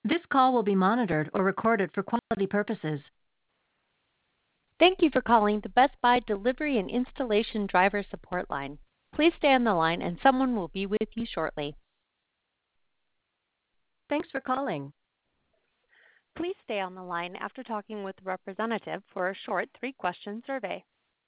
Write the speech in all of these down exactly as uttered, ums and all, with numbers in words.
This call will be monitored or recorded for quality purposes. Thank you for calling the Best Buy Delivery and Installation Driver Support Line. Please stay on the line and someone will be with you shortly. Thanks for calling. Please stay on the line after talking with a representative for a short three-question survey.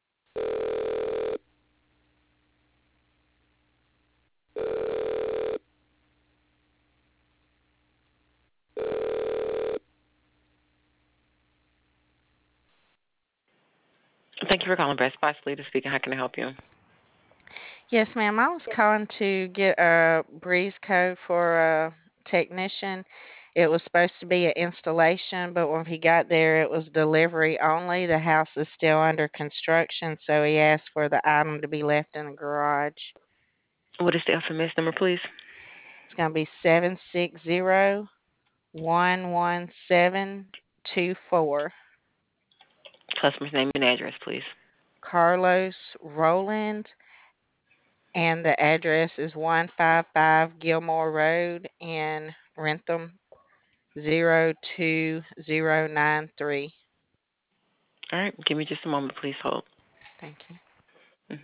Thank you for calling Best Buy. Sleeta speaking. How can I help you? Yes, ma'am. I was calling to get a breeze code for a technician. It was supposed to be an installation, but when he got there, it was delivery only. The house is still under construction, so he asked for the item to be left in the garage. What is the F M S number, please? It's going to be seven six zero one one seven two four. Customer's name and address, please. Carlos Roland, and the address is one five five Gilmore Road in Rentham, zero two zero nine three. All right. Give me just a moment, please. Hold. Thank you. Mhm.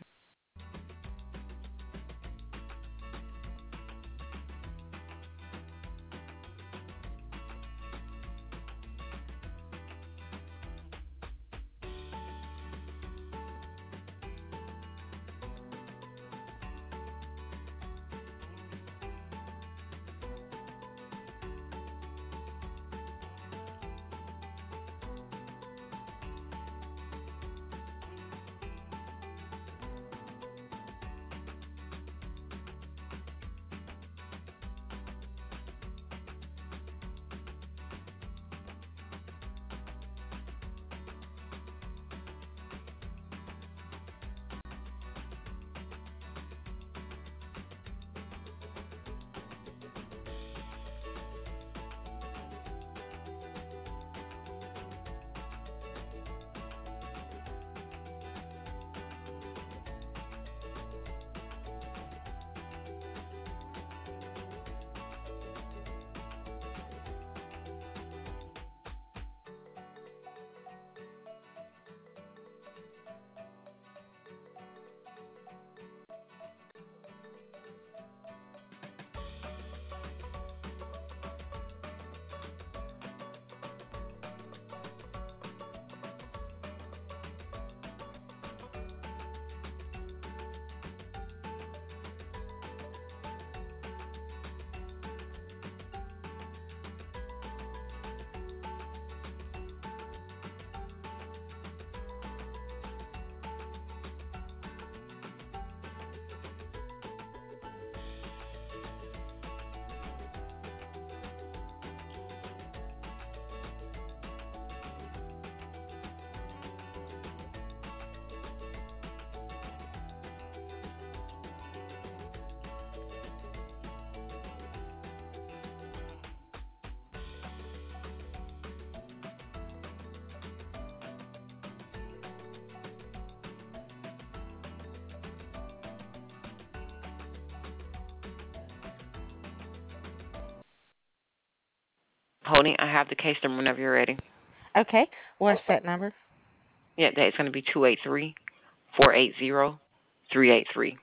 Holding. I have the case number whenever you're ready. Okay. What's that number? Yeah, that's going to be two eight three, four eight zero, three eight three.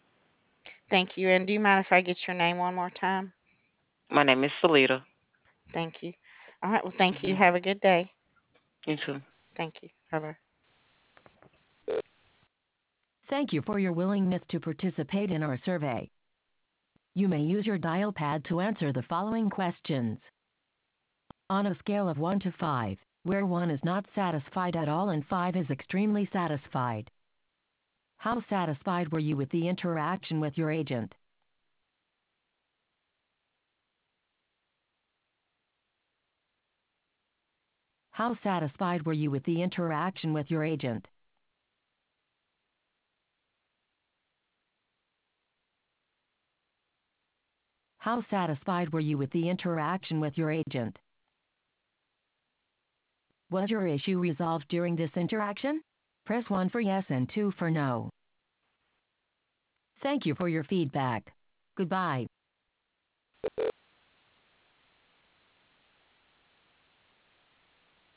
Thank you. And do you mind if I get your name one more time? My name is Salita. Thank you. All right. Well, thank Mm-hmm. you. Have a good day. You too. Thank you. Bye-bye. Thank you for your willingness to participate in our survey. You may use your dial pad to answer the following questions. On a scale of one to five, where one is not satisfied at all and five is extremely satisfied, how satisfied were you with the interaction with your agent? How satisfied were you with the interaction with your agent? How satisfied were you with the interaction with your agent? Was your issue resolved during this interaction? Press one for yes and two for no. Thank you for your feedback. Goodbye.